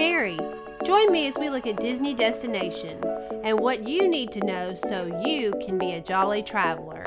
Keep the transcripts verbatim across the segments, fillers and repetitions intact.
Mary. Join me as we look at Disney destinations and what you need to know so you can be a jolly traveler.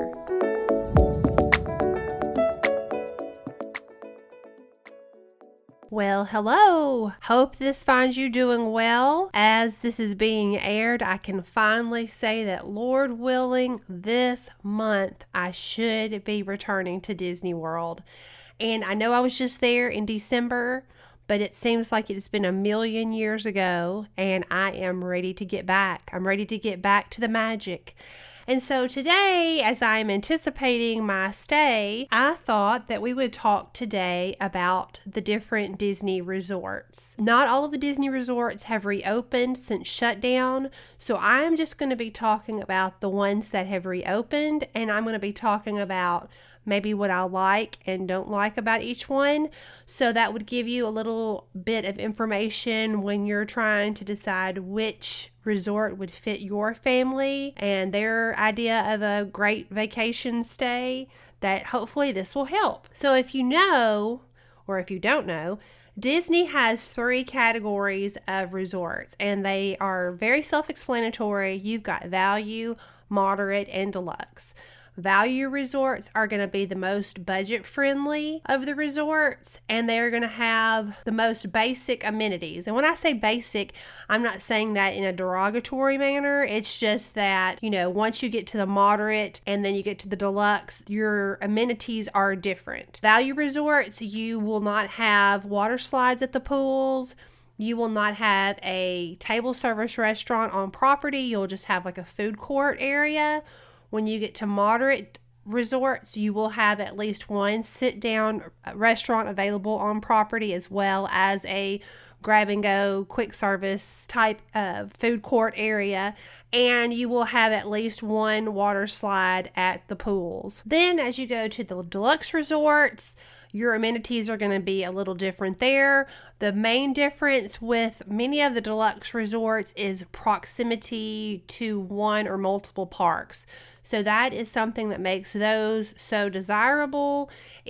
Well, hello. Hope this finds you doing well. As this is being aired, I can finally say that, Lord willing, this month I should be returning to Disney World. And I know I was just there in December, but it seems like it's been a million years ago, and I am ready to get back. I'm ready to get back to the magic. And so today, as I'm anticipating my stay, I thought that we would talk today about the different Disney resorts. Not all of the Disney resorts have reopened since shutdown, so I'm just going to be talking about the ones that have reopened, and I'm going to be talking about maybe what I like and don't like about each one. So that would give you a little bit of information when you're trying to decide which resort would fit your family and their idea of a great vacation stay, that hopefully this will help. So if you know, or if you don't know, Disney has three categories of resorts, and they are very self-explanatory. You've got value, moderate, and deluxe. Value resorts are going to be the most budget friendly of the resorts, and they're going to have the most basic amenities. And when I say basic, I'm not saying that in a derogatory manner. It's just that, you know, once you get to the moderate and then you get to the deluxe, your amenities are different. Value resorts, you will not have water slides at the pools. You will not have a table service restaurant on property. You'll just have like a food court area. When you get to moderate resorts, you will have at least one sit-down restaurant available on property, as well as a grab-and-go quick service type of food court area, and you will have at least one water slide at the pools. Then as you go to the deluxe resorts, your amenities are going to be a little different there. The main difference with many of the deluxe resorts is proximity to one or multiple parks. So that is something that makes those so desirable,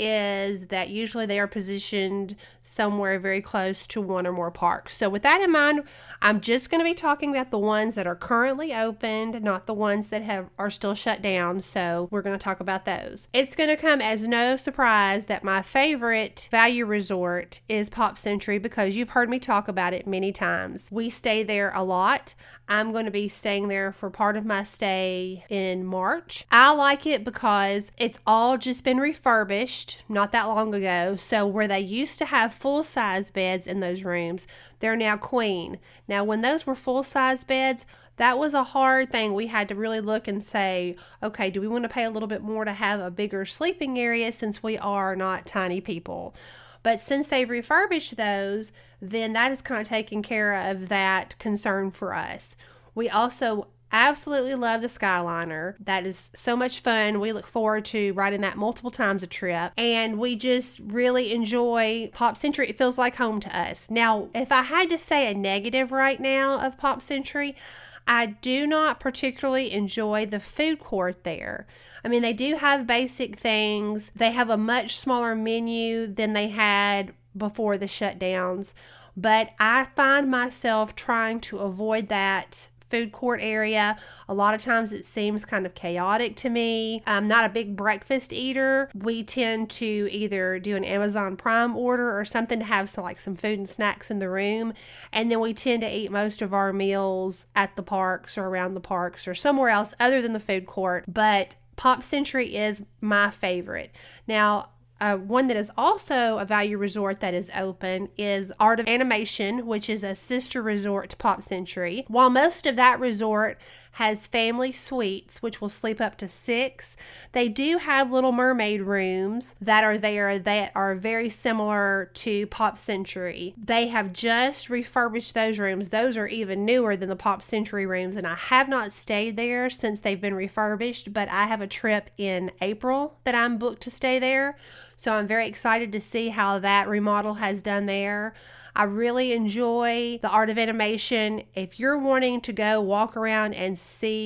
is that usually they are positioned somewhere very close to one or more parks. So with that in mind, I'm just going to be talking about the ones that are currently opened, not the ones that have are still shut down. So we're going to talk about those. It's going to come as no surprise that my favorite value resort is Pop Century, because you've heard me talk about it many times. We stay there a lot. I'm going to be staying there for part of my stay in March. I like it because it's all just been refurbished not that long ago. So where they used to have full-size beds in those rooms, they're now queen. Now, when those were full-size beds, that was a hard thing. We had to really look and say, okay, do we want to pay a little bit more to have a bigger sleeping area since we are not tiny people? But since they've refurbished those, then that is kind of taking care of that concern for us. We also absolutely love the Skyliner. That is so much fun. We look forward to riding that multiple times a trip. And we just really enjoy Pop Century. It feels like home to us. Now, if I had to say a negative right now of Pop Century, I do not particularly enjoy the food court there. I mean, they do have basic things. They have a much smaller menu than they had before the shutdowns. But I find myself trying to avoid that food court area. A lot of times it seems kind of chaotic to me. I'm not a big breakfast eater. We tend to either do an Amazon Prime order or something to have some, like some food and snacks in the room. And then we tend to eat most of our meals at the parks or around the parks or somewhere else other than the food court. But Pop Century is my favorite. Now, Uh, one that is also a value resort that is open is Art of Animation, which is a sister resort to Pop Century. While most of that resort has family suites, which will sleep up to six, they do have Little Mermaid rooms that are there that are very similar to Pop Century. They have just refurbished those rooms. Those are even newer than the Pop Century rooms, and I have not stayed there since they've been refurbished, but I have a trip in April that I'm booked to stay there. So I'm very excited to see how that remodel has done there. I really enjoy the Art of Animation. If you're wanting to go walk around and see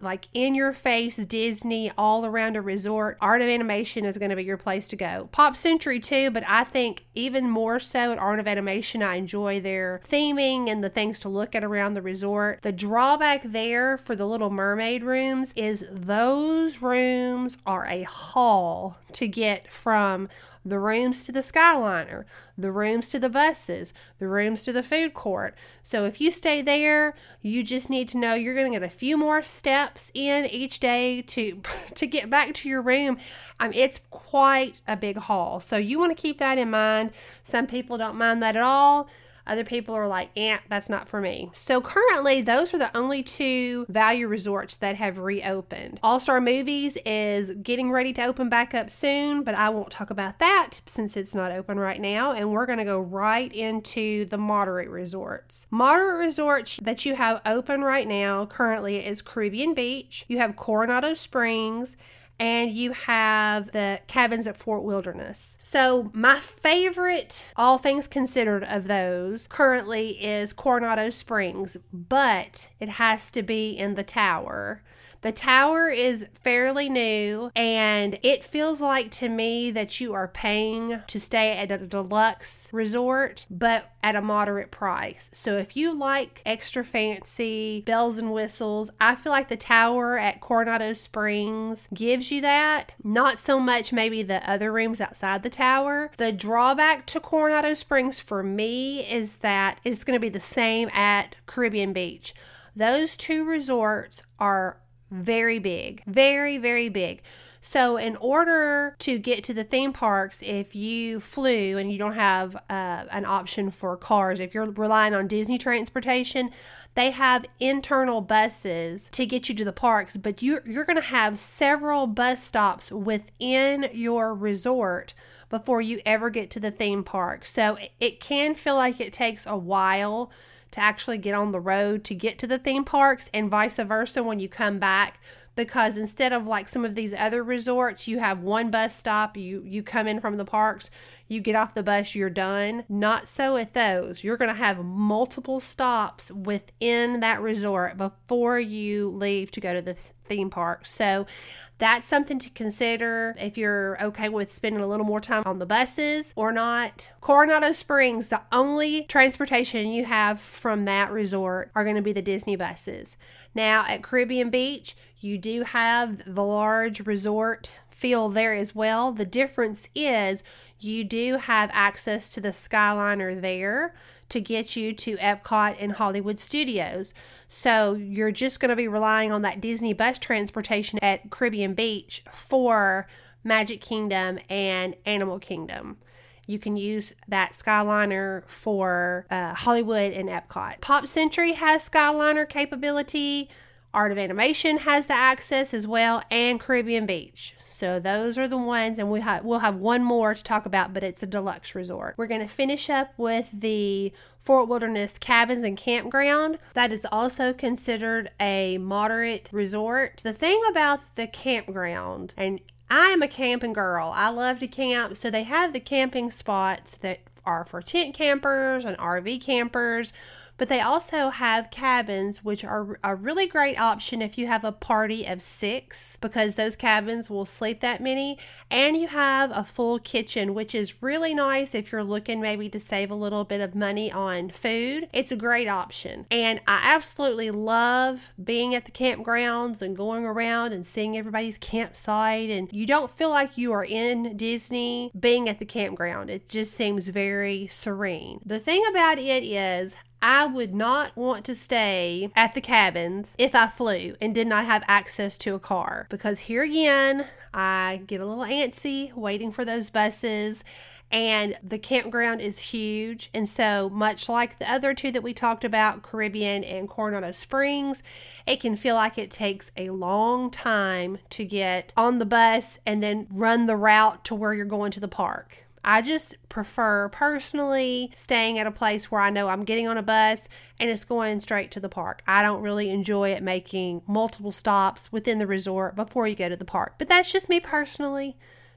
like in your face Disney all around a resort, Art of Animation is going to be your place to go. Pop Century too, but I think even more so at Art of Animation, I enjoy their theming and the things to look at around the resort. The drawback there for the Little Mermaid rooms is those rooms are a haul to get from the rooms to the Skyliner, the rooms to the buses, the rooms to the food court. So if you stay there, you just need to know you're going to get a few more steps in each day to to get back to your room. Um, it's quite a big haul. So you want to keep that in mind. Some people don't mind that at all. Other people are like, eh, that's not for me. So currently, those are the only two value resorts that have reopened. All-Star Movies is getting ready to open back up soon, but I won't talk about that since it's not open right now. And we're going to go right into the moderate resorts. Moderate resorts that you have open right now currently is Caribbean Beach. You have Coronado Springs, and you have the cabins at Fort Wilderness. So my favorite, all things considered, of those currently is Coronado Springs, but it has to be in the tower. The tower is fairly new, and it feels like to me that you are paying to stay at a deluxe resort, but at a moderate price. So if you like extra fancy bells and whistles, I feel like the tower at Coronado Springs gives you that. Not so much maybe the other rooms outside the tower. The drawback to Coronado Springs for me is that it's going to be the same at Caribbean Beach. Those two resorts are very big, very, very big. So in order to get to the theme parks, if you flew and you don't have uh, an option for cars, if you're relying on Disney transportation, they have internal buses to get you to the parks, but you're, you're going to have several bus stops within your resort before you ever get to the theme park. So it can feel like it takes a while to actually get on the road to get to the theme parks, and vice versa when you come back, because instead of like some of these other resorts, you have one bus stop, you you come in from the parks, you get off the bus, you're done. Not so at those. You're going to have multiple stops within that resort before you leave to go to the theme park. So that's something to consider if you're okay with spending a little more time on the buses or not. Coronado Springs, the only transportation you have from that resort are going to be the Disney buses. Now at Caribbean Beach, you do have the large resort feel there as well. The difference is you do have access to the Skyliner there to get you to Epcot and Hollywood Studios. So you're just going to be relying on that Disney bus transportation at Caribbean Beach for Magic Kingdom and Animal Kingdom. You can use that Skyliner for uh, Hollywood and Epcot. Pop Century has Skyliner capability. Art of Animation has the access as well, and Caribbean Beach. So those are the ones, and we ha- we'll have one more to talk about, but it's a deluxe resort. We're going to finish up with the Fort Wilderness Cabins and Campground. That is also considered a moderate resort. The thing about the campground, and I am a camping girl. I love to camp, so they have the camping spots that are for tent campers and R V campers, but they also have cabins, which are a really great option if you have a party of six, because those cabins will sleep that many. And you have a full kitchen, which is really nice if you're looking maybe to save a little bit of money on food. It's a great option. And I absolutely love being at the campgrounds and going around and seeing everybody's campsite. And you don't feel like you are in Disney being at the campground. It just seems very serene. The thing about it is, I would not want to stay at the cabins if I flew and did not have access to a car, because here again, I get a little antsy waiting for those buses, and the campground is huge. And so much like the other two that we talked about, Caribbean and Coronado Springs, it can feel like it takes a long time to get on the bus and then run the route to where you're going to the park. I just prefer personally staying at a place where I know I'm getting on a bus and it's going straight to the park. I don't really enjoy it making multiple stops within the resort before you go to the park, but that's just me personally.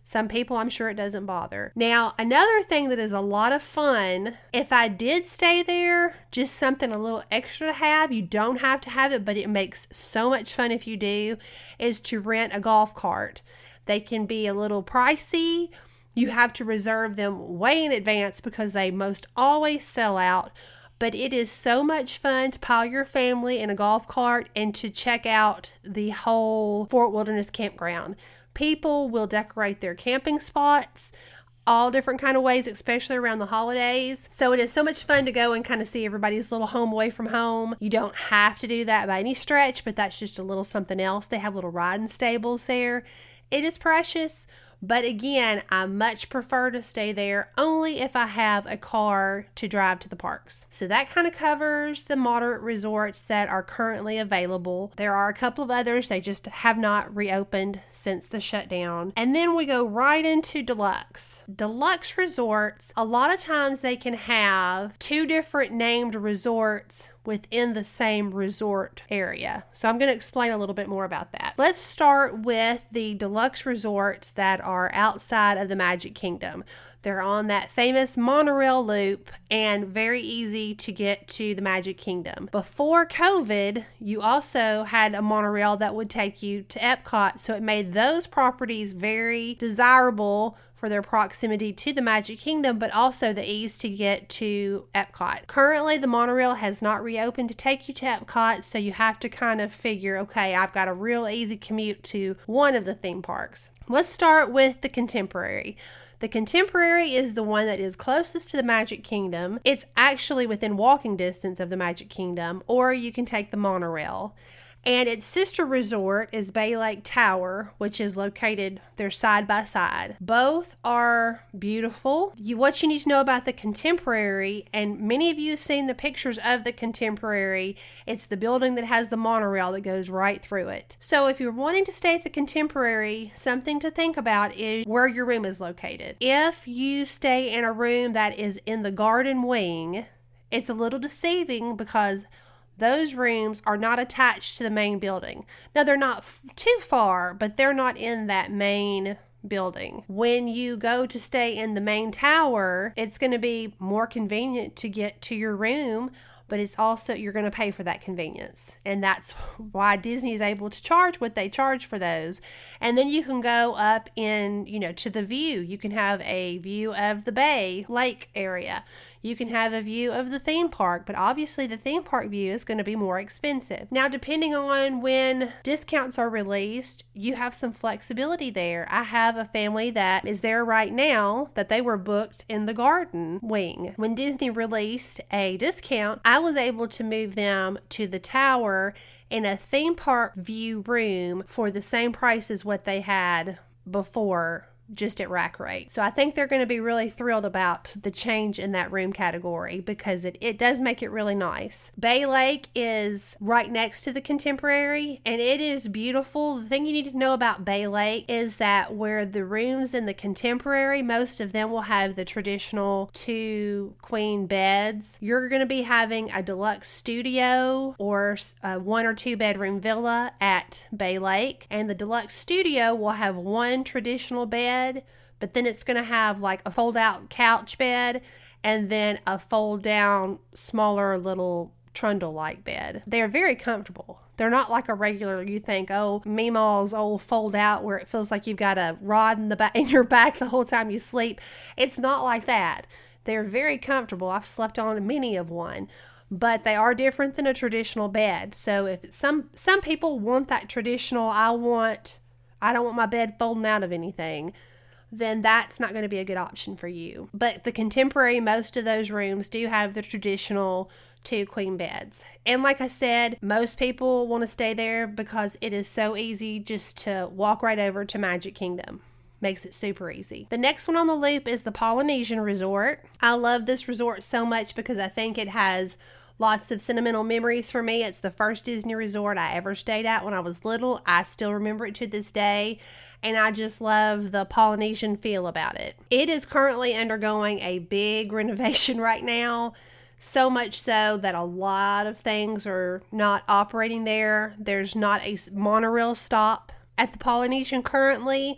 Some people, I'm sure it doesn't bother. Now, another thing that is a lot of fun, if I did stay there, just something a little extra to have, you don't have to have it, but it makes so much fun if you do, is to rent a golf cart. They can be a little pricey. You have to reserve them way in advance because they most always sell out. But it is so much fun to pile your family in a golf cart and to check out the whole Fort Wilderness Campground. People will decorate their camping spots all different kind of ways, especially around the holidays. So it is so much fun to go and kind of see everybody's little home away from home. You don't have to do that by any stretch, but that's just a little something else. They have little riding stables there. It is precious. But again, I much prefer to stay there only if I have a car to drive to the parks. So that kind of covers the moderate resorts that are currently available. There are a couple of others. They just have not reopened since the shutdown. And then we go right into deluxe. Deluxe resorts, a lot of times they can have two different named resorts within the same resort area. So I'm going to explain a little bit more about that. Let's start with the deluxe resorts that are outside of the Magic Kingdom. They're on that famous monorail loop and very easy to get to the Magic Kingdom. Before COVID, you also had a monorail that would take you to Epcot, so it made those properties very desirable for their proximity to the Magic Kingdom, but also the ease to get to Epcot. Currently, the monorail has not reopened to take you to Epcot, so you have to kind of figure, okay, I've got a real easy commute to one of the theme parks. Let's start with the Contemporary. The Contemporary is the one that is closest to the Magic Kingdom. It's actually within walking distance of the Magic Kingdom, or you can take the monorail. And its sister resort is Bay Lake Tower, which is located, they're side by side. Both are beautiful. You, what you need to know about the Contemporary, and many of you have seen the pictures of the Contemporary, it's the building that has the monorail that goes right through it. So if you're wanting to stay at the Contemporary, something to think about is where your room is located. If you stay in a room that is in the garden wing, it's a little deceiving because those rooms are not attached to the main building. Now, they're not f- too far, but they're not in that main building. When you go to stay in the main tower, it's going to be more convenient to get to your room, but it's also, you're going to pay for that convenience. And that's why Disney is able to charge what they charge for those. And then you can go up in, you know, to the view. You can have a view of the Bay Lake area. You can have a view of the theme park, but obviously the theme park view is going to be more expensive. Now, depending on when discounts are released, you have some flexibility there. I have a family that is there right now that they were booked in the garden wing. When Disney released a discount, I was able to move them to the tower in a theme park view room for the same price as what they had before, just at rack rate. So I think they're going to be really thrilled about the change in that room category because it, it does make it really nice. Bay Lake is right next to the Contemporary and it is beautiful. The thing you need to know about Bay Lake is that where the rooms in the Contemporary, most of them will have the traditional two queen beds. You're going to be having a deluxe studio or a one or two bedroom villa at Bay Lake, and the deluxe studio will have one traditional bed, but then it's going to have like a fold out couch bed and then a fold down smaller little trundle like bed. They're very comfortable. They're not like a regular, you think, oh, Meemaw's old fold out where it feels like you've got a rod in the back in your back the whole time you sleep. It's not like that. They're very comfortable. I've slept on many of one. But they are different than a traditional bed. So if it's some some people want that traditional, I want I don't want my bed folding out of anything, then that's not going to be a good option for you. But the Contemporary, most of those rooms do have the traditional two queen beds. And like I said, most people want to stay there because it is so easy just to walk right over to Magic Kingdom. Makes it super easy. The next one on the loop is the Polynesian Resort. I love this resort so much because I think it has lots of sentimental memories for me. It's the first Disney resort I ever stayed at when I was little. I still remember it to this day, and I just love the Polynesian feel about it. It is currently undergoing a big renovation right now, so much so that a lot of things are not operating there. There's not a monorail stop at the Polynesian currently,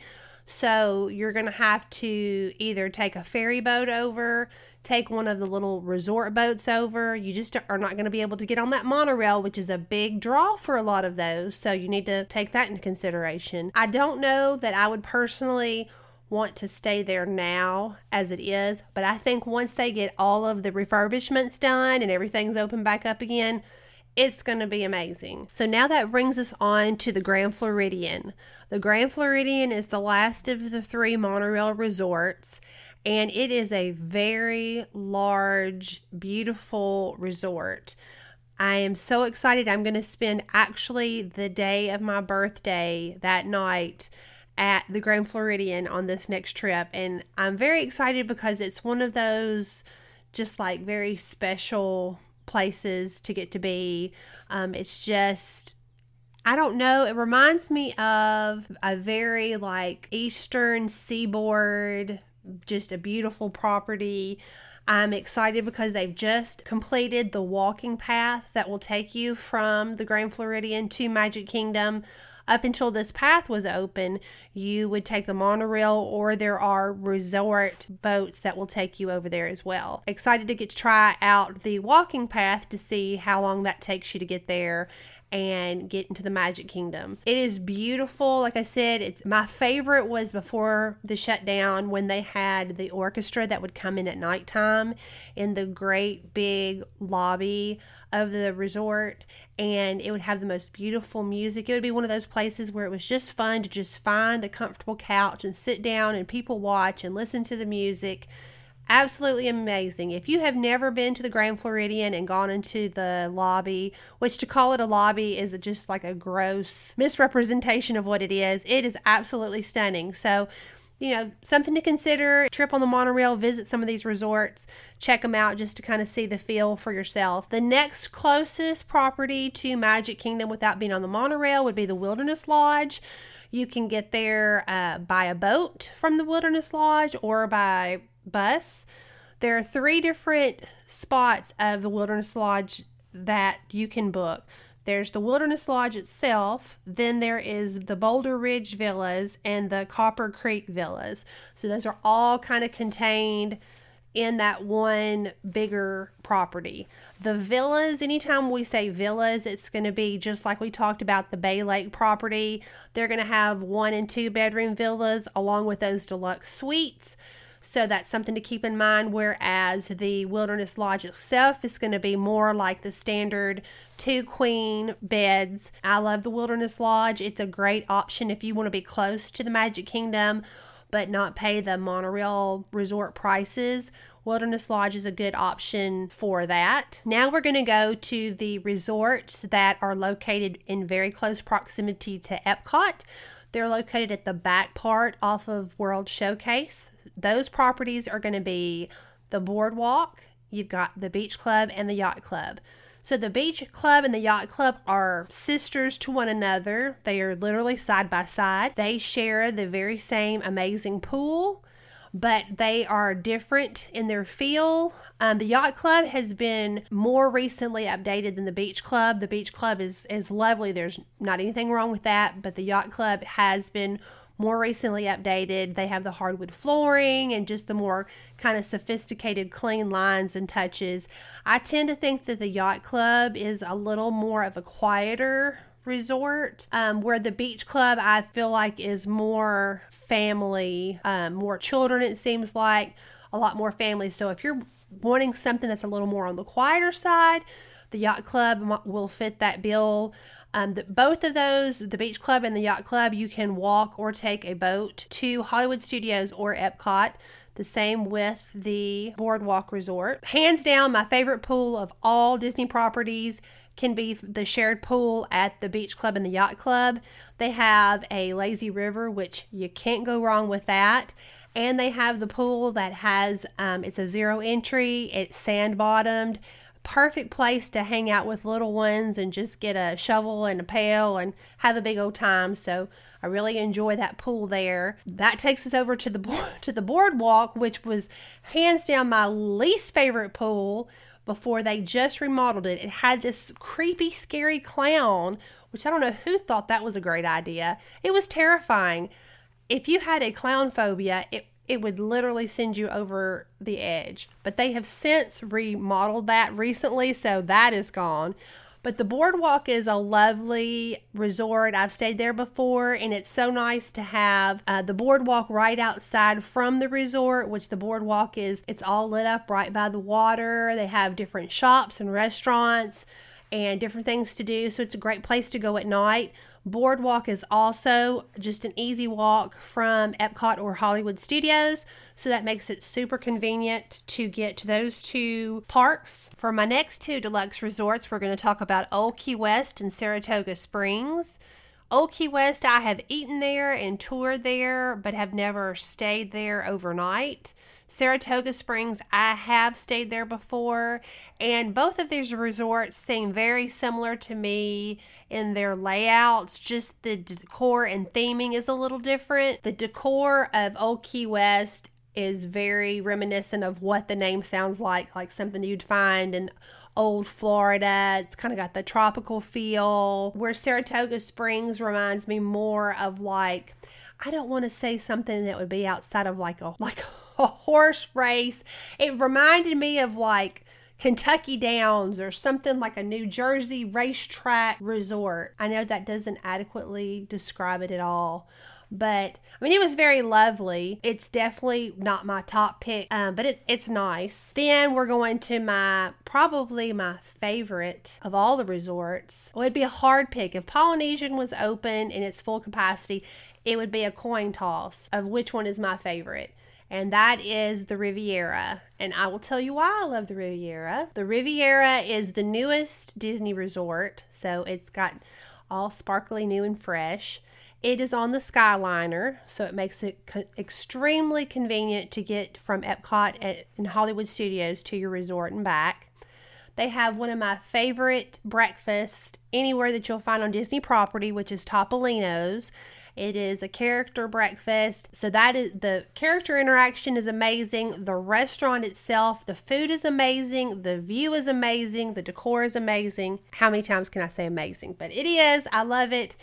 So you're going to have to either take a ferry boat over, take one of the little resort boats over. You just are not going to be able to get on that monorail, which is a big draw for a lot of those. So you need to take that into consideration. I don't know that I would personally want to stay there now as it is, but I think once they get all of the refurbishments done and everything's open back up again, it's going to be amazing. So now that brings us on to the Grand Floridian. The Grand Floridian is the last of the three monorail resorts, and it is a very large, beautiful resort. I am so excited. I'm going to spend actually the day of my birthday that night at the Grand Floridian on this next trip, and I'm very excited because it's one of those just like very special places to get to be. Um, it's just, I don't know, it reminds me of a very like eastern seaboard, just a beautiful property. I'm excited because they've just completed the walking path that will take you from the Grand Floridian to Magic Kingdom. Up until this path was open, you would take the monorail, or there are resort boats that will take you over there as well. Excited to get to try out the walking path to see how long that takes you to get there and get into the Magic Kingdom. It is beautiful. Like I said, it's my favorite was before the shutdown when they had the orchestra that would come in at nighttime in the great big lobby of the resort, and it would have the most beautiful music. It would be one of those places where it was just fun to just find a comfortable couch and sit down and people watch and listen to the music. Absolutely amazing. If you have never been to the Grand Floridian and gone into the lobby, which to call it a lobby is just like a gross misrepresentation of what it is, it is absolutely stunning. So, you know, something to consider. Trip on the monorail, visit some of these resorts, check them out just to kind of see the feel for yourself. The next closest property to Magic Kingdom without being on the monorail would be the Wilderness Lodge. You can get there uh, by a boat from the Wilderness Lodge or by bus. There are three different spots of the Wilderness Lodge that you can book. There's the Wilderness Lodge itself, then there is the Boulder Ridge Villas and the Copper Creek Villas. So those are all kind of contained in that one bigger property. The villas, anytime we say villas, it's going to be just like we talked about the Bay Lake property. They're going to have one and two bedroom villas along with those deluxe suites. So that's something to keep in mind, whereas the Wilderness Lodge itself is going to be more like the standard two queen beds. I love the Wilderness Lodge. It's a great option if you want to be close to the Magic Kingdom but not pay the monorail resort prices. Wilderness Lodge is a good option for that. Now we're going to go to the resorts that are located in very close proximity to Epcot. They're located at the back part off of World Showcase. Those properties are going to be the Boardwalk, you've got the Beach Club, and the Yacht Club. So the Beach Club and the Yacht Club are sisters to one another. They are literally side by side. They share the very same amazing pool, but they are different in their feel. Um, the Yacht Club has been more recently updated than the Beach Club. The Beach Club is, is lovely. There's not anything wrong with that, but the Yacht Club has been more recently updated. They have the hardwood flooring and just the more kind of sophisticated clean lines and touches. I tend to think that the Yacht Club is a little more of a quieter resort, um, where the Beach Club I feel like is more family, um, more children, it seems like, a lot more family. So if you're wanting something that's a little more on the quieter side, the Yacht Club will fit that bill. Um, the, both of those, the Beach Club and the Yacht Club, you can walk or take a boat to Hollywood Studios or Epcot. The same with the Boardwalk Resort. Hands down, my favorite pool of all Disney properties can be the shared pool at the Beach Club and the Yacht Club. They have a lazy river, which you can't go wrong with that. And they have the pool that has, um, it's a zero entry, it's sand bottomed. Perfect place to hang out with little ones and just get a shovel and a pail and have a big old time. So I really enjoy that pool there. That takes us over to the to the Boardwalk, which was hands down my least favorite pool before they just remodeled it. It had this creepy, scary clown, which I don't know who thought that was a great idea. It was terrifying. if you had a clown phobia, it it would literally send you over the edge. But they have since remodeled that recently, so that is gone. But the Boardwalk is a lovely resort. I've stayed there before, and it's so nice to have uh, the Boardwalk right outside from the resort, which the Boardwalk is, it's all lit up right by the water. They have different shops and restaurants and different things to do, so it's a great place to go at night. Boardwalk is also just an easy walk from Epcot or Hollywood Studios, so that makes it super convenient to get to those two parks. For my next two deluxe resorts, we're going to talk about Old Key West and Saratoga Springs. Old Key West, I have eaten there and toured there, but have never stayed there overnight. Saratoga Springs, I have stayed there before, and both of these resorts seem very similar to me in their layouts. Just the decor and theming is a little different. The decor of Old Key West is very reminiscent of what the name sounds like, like something you'd find in old Florida. It's kind of got the tropical feel, where Saratoga Springs reminds me more of, like, I don't want to say something that would be outside of like a like a horse race. It reminded me of like Kentucky Downs or something like a New Jersey racetrack resort. I know that doesn't adequately describe it at all, but I mean, it was very lovely. It's definitely not my top pick, um, but it, it's nice. Then we're going to my, probably my favorite of all the resorts. Well, it'd be a hard pick. If Polynesian was open in its full capacity, it would be a coin toss of which one is my favorite. And that is the Riviera. And I will tell you why I love the Riviera. The Riviera is the newest Disney resort, so it's got all sparkly new and fresh. It is on the Skyliner, so it makes it co- extremely convenient to get from Epcot at, in Hollywood Studios to your resort and back. They have one of my favorite breakfasts anywhere that you'll find on Disney property, which is Topolino's. It is a character breakfast, so that is, the character interaction is amazing. The restaurant itself, the food is amazing. The view is amazing. The decor is amazing. How many times can I say amazing? But it is. I love it.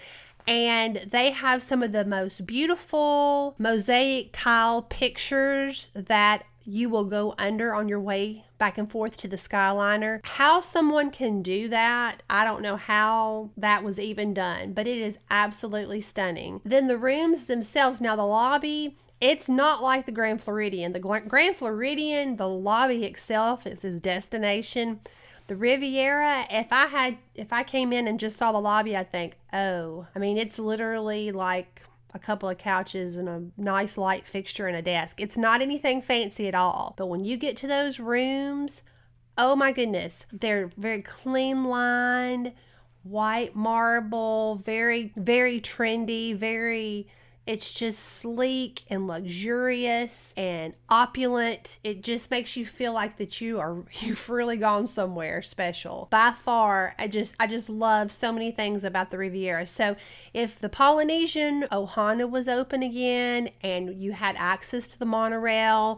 And they have some of the most beautiful mosaic tile pictures that you will go under on your way back and forth to the Skyliner. How someone can do that, I don't know how that was even done, but it is absolutely stunning. Then the rooms themselves, now the lobby, it's not like the Grand Floridian. The Grand Floridian, the lobby itself is his destination. The Riviera, if I had, if I came in and just saw the lobby, I'd think, oh, I mean, it's literally like a couple of couches and a nice light fixture and a desk. It's not anything fancy at all. But when you get to those rooms, oh my goodness, they're very clean lined, white marble, very, very trendy, very, it's just sleek and luxurious and opulent. It just makes you feel like that you are, you've really gone somewhere special. By far, I just, I just love so many things about the Riviera. So if the Polynesian Ohana was open again and you had access to the monorail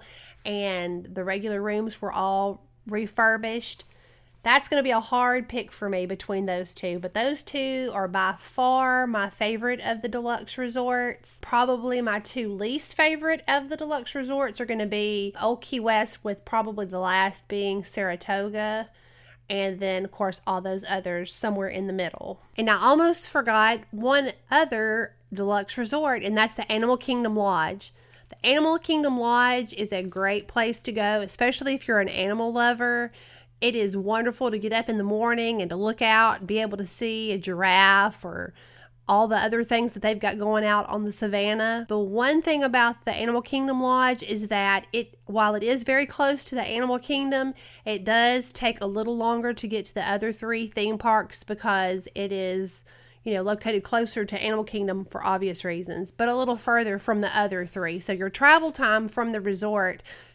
and the regular rooms were all refurbished, that's going to be a hard pick for me between those two. But those two are by far my favorite of the deluxe resorts. Probably my two least favorite of the deluxe resorts are going to be Old Key West, with probably the last being Saratoga. And then, of course, all those others somewhere in the middle. And I almost forgot one other deluxe resort, and that's the Animal Kingdom Lodge. The Animal Kingdom Lodge is a great place to go, especially if you're an animal lover. It is wonderful to get up in the morning and to look out and be able to see a giraffe or all the other things that they've got going out on the savannah. The one thing about the Animal Kingdom Lodge is that it, while it is very close to the Animal Kingdom, it does take a little longer to get to the other three theme parks because it is, you know, located closer to Animal Kingdom for obvious reasons, but a little further from the other three. So your travel time from the resort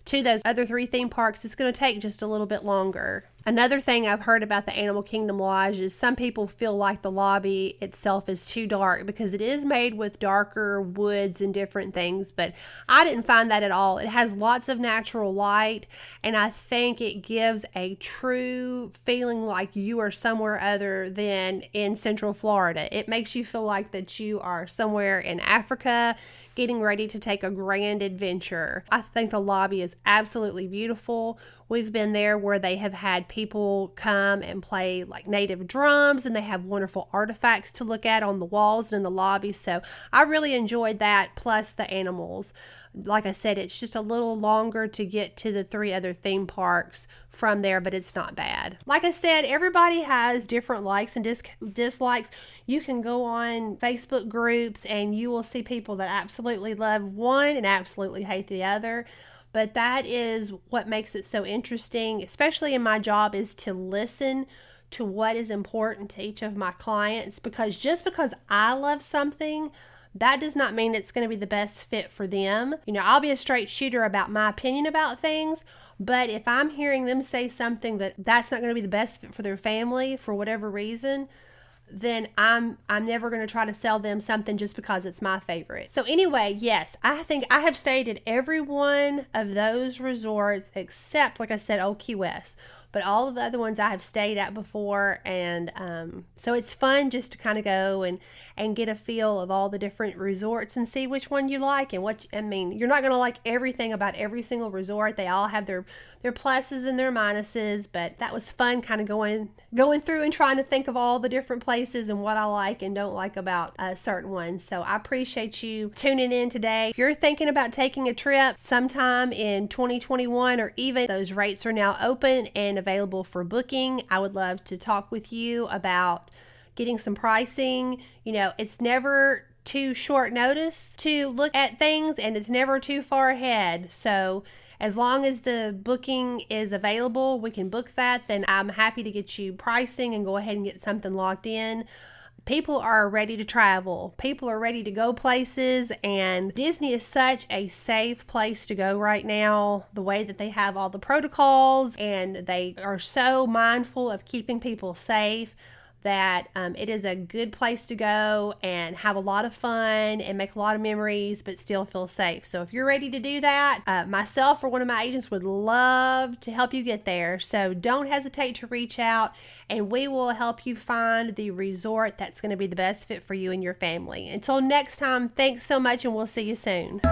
to those other three theme parks, it's going to take just a little bit longer. Another thing I've heard about the Animal Kingdom Lodge is some people feel like the lobby itself is too dark because it is made with darker woods and different things, but I didn't find that at all. It has lots of natural light, and I think it gives a true feeling like you are somewhere other than in Central Florida. It makes you feel like that you are somewhere in Africa getting ready to take a grand adventure. I think the lobby is absolutely beautiful. We've been there where they have had people come and play like native drums, and they have wonderful artifacts to look at on the walls and in the lobby. So I really enjoyed that, plus the animals. Like I said, it's just a little longer to get to the three other theme parks from there, but it's not bad. Like I said, everybody has different likes and dis- dislikes. You can go on Facebook groups and you will see people that absolutely love one and absolutely hate the other. But that is what makes it so interesting, especially in my job, is to listen to what is important to each of my clients, because just because I love something, that does not mean it's going to be the best fit for them. You know, I'll be a straight shooter about my opinion about things, but if I'm hearing them say something that that's not going to be the best fit for their family for whatever reason, then I'm I'm never going to try to sell them something just because it's my favorite. So anyway, yes, I think I have stayed at every one of those resorts except, like I said, Old Key West. But all of the other ones I have stayed at before, and um, so it's fun just to kind of go and, and get a feel of all the different resorts and see which one you like and what, I mean, you're not going to like everything about every single resort. They all have their, their pluses and their minuses, but that was fun kind of going going through and trying to think of all the different places and what I like and don't like about uh, certain ones. So I appreciate you tuning in today. If you're thinking about taking a trip sometime in twenty twenty-one, or even those rates are now open and available for booking, I would love to talk with you about getting some pricing. You know, it's never too short notice to look at things, and it's never too far ahead. So as long as the booking is available, we can book that, then I'm happy to get you pricing and go ahead and get something locked in. People are ready to travel. People are ready to go places, and Disney is such a safe place to go right now. The way that they have all the protocols, and they are so mindful of keeping people safe, that um, it is a good place to go and have a lot of fun and make a lot of memories, but still feel safe. So if you're ready to do that, uh, myself or one of my agents would love to help you get there. So don't hesitate to reach out, and we will help you find the resort that's going to be the best fit for you and your family. Until next time, thanks so much, and we'll see you soon.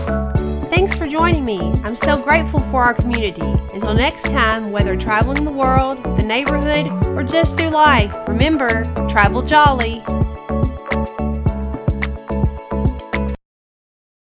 Thanks for joining me. I'm so grateful for our community. Until next time, whether traveling the world, the neighborhood, or just through life, remember, travel jolly.